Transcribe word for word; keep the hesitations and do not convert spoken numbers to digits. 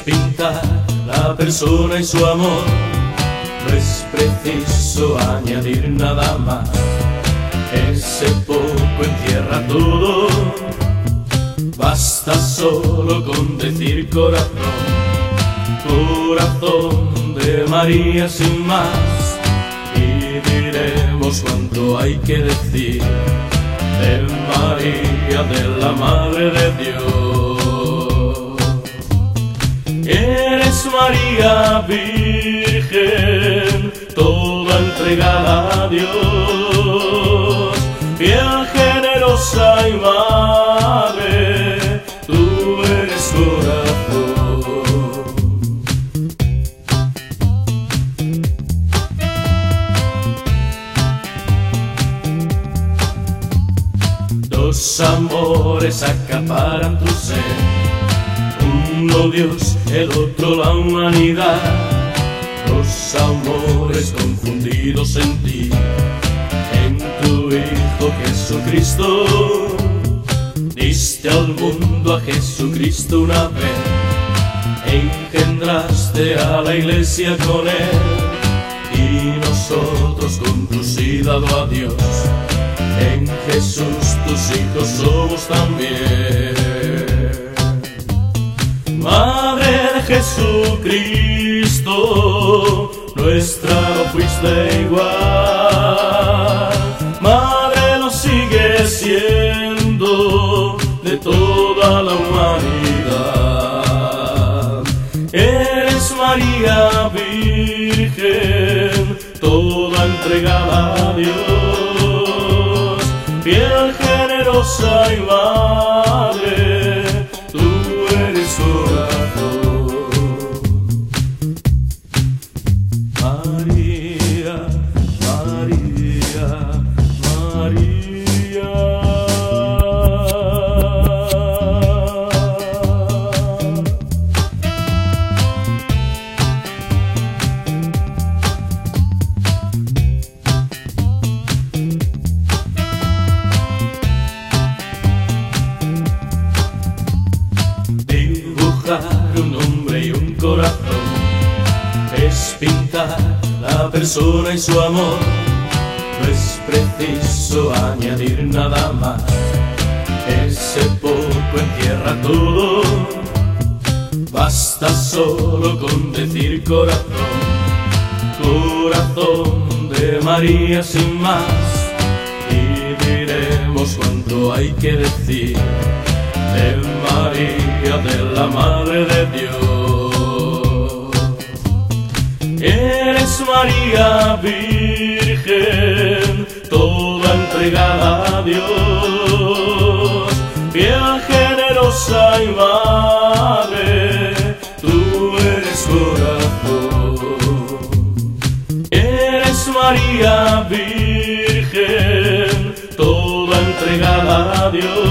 pintar la persona y su amor. No es preciso añadir nada más, ese poco encierra todo. Basta solo con decir corazón, corazón de María sin más. Y diremos cuanto hay que decir de María, de la Madre de Dios. Eres María Virgen, toda entregada a Dios, fiel, generosa y madre, tú eres corazón. Dos amores acaparan tu ser, uno Dios, el otro la humanidad. Dos amores confundidos en ti, en tu Hijo Jesucristo. Diste al mundo a Jesucristo una vez, engendraste a la iglesia con él, y nosotros con tu sí dado a Dios, en Jesús tus hijos somos también. Madre de Jesucristo, nuestra no fuiste igual. Madre lo sigue siendo de toda la humanidad. Eres María Virgen, toda entregada a Dios, fiel, generosa y madre, tú eres corazón. María, María, María. Dibujar un hombre y un corazón es pintar la persona y su amor. No es preciso añadir nada más, ese poco encierra todo. Basta solo con decir corazón, corazón de María sin más. Y diremos cuanto hay que decir de María, de la Madre de Dios. Eres María Virgen, toda entregada a Dios, fiel, generosa y madre, tú eres corazón. Eres María Virgen, toda entregada a Dios,